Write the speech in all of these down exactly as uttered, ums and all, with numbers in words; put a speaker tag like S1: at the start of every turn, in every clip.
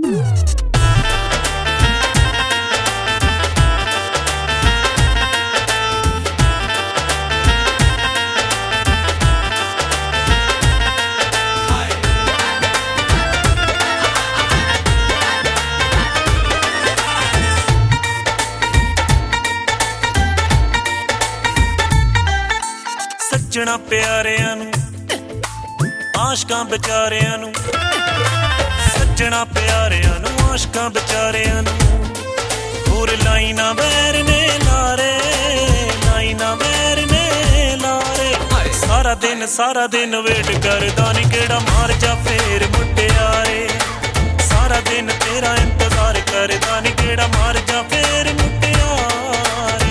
S1: सजना प्यारियां नू आशकां बेचारियां नू सजना प्यारियां नू आशकां बेचारियां नू होर लाइना वैर ने लारे लाइना वैर ने लारे सारा दिन सारा दिन वेट करदा नी केड़ा मार जा फेर मुटियारे सारा दिन तेरा इंतजार करदा नी केड़ा मार जा फेर मुटियारे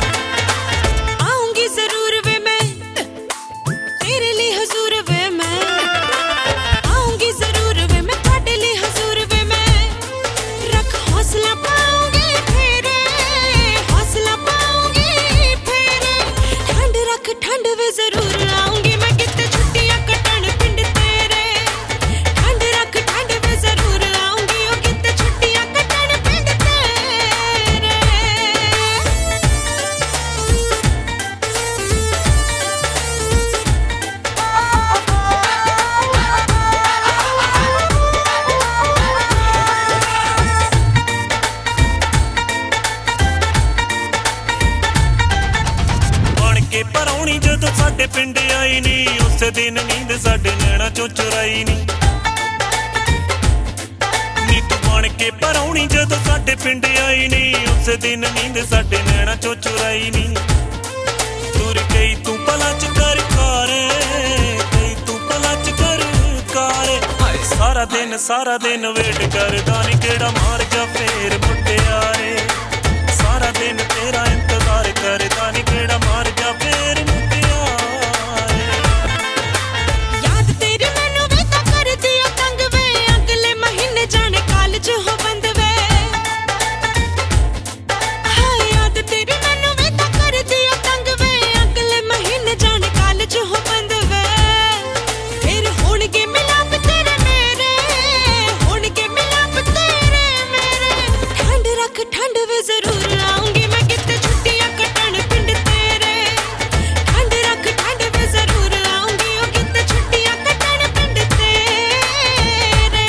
S2: आऊंगी जरूर वे मैं तेरे लिए हुजूर वे मैं आऊंगी जरूर वे मैं तेरे लिए हुजूर वे मैं रख हौसला पाऊंगी फेरे हौसला पाऊंगी फेरे ठंड रख ठंड वे जरूर आऊंगी मैं कितने छुट्टियां कटन पिंड तेरे ठंड रख ठंड वे जरूर आऊंगी ओ कितने छुट्टियां कटन पिंड तेरे
S1: के परौनी जदों साडे पिंड आई नी उस दिन नींद साडे नैना चों चुराई नी नी तू बन के परौनी जदों साडे पिंड आई नी उस दिन नींद साडे नैना चों चुराई नी तुर गई तू भला च कर कारे गई तू भला च कर कारे सारा दिन सारा दिन वेट करदा नी केड़ा मार जा फेर मुटियारे सारा दिन तेरा इंतजार करदा नी केड़ा मार जा फेर मुटियारे
S2: याद तेरी मैनू वे तां कर दिया तंग वे अगले महीने जाने कॉलेज हो बंद वे हाय याद तेरी मैनू वे तां कर दिया तंग वे अगले महीने जाने कॉलेज हो बंद वे फिर होणगे मिलाप तेरे मेरे होणगे मिलाप तेरे मेरे ठंड रख ठंड वे जरूर आऊंगी मैं कितने छुट्टियां कटन पिंड तेरे ठंड रख ठंड वे जरूर आऊंगी ओ कितने छुट्टियां कटन पिंड तेरे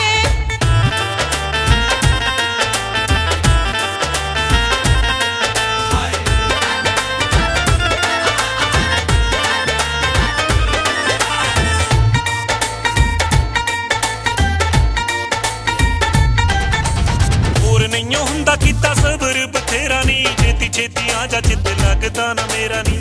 S1: होर नईयों हुंदा कीता सबर बथेरा नी छेती छेती आ जा चित लगदा ना मेरा नी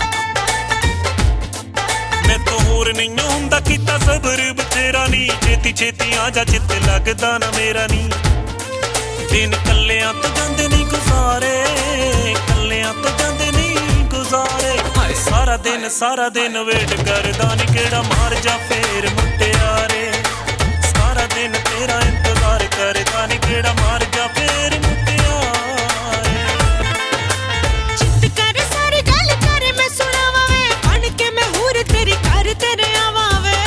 S1: मैं तो होर नईयों हुंदा कीता सबर बथेरा नी छेती छेती आ जा चित लगदा ना मेरा नी दिन कल्लियां तो जांदे नहीं गुजारे कल्लियां तो जांदे नहीं गुजारे सारा दिन सारा दिन वेट करदा नी केड़ा मार जा फेर मुटियारे सारा दिन तेरा इंतजार करदा नी केड़ा मार जा फेर मुटियारे
S2: चित कर सारी गल कर मैं सुनावा वे बन के मैं हूर तेरी कर तेरे आवा वे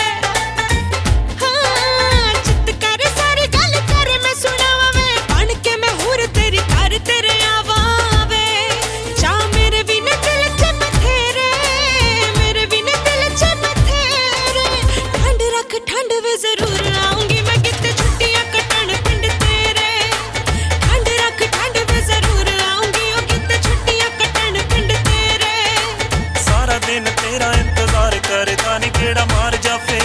S2: हाँ चित कर सारी गल कर मैं सुनावा वे बन के मैं हूर तेरी कर तेरे आवा वे जा मेरे भी ने दिल च बथेरे मेरे भी ने दिल च बथेरे ठंड रख ठंड वे जरूर आऊंगी मैं कितने छुट्टियां कटन पिंड तेरे ठंड रख ठंड वे जरूर आऊंगी ओ कितने छुट्टियां कटन पिंड तेरे
S1: सारा दिन तेरा इंतजार करदा नी केड़ा मार जा फेर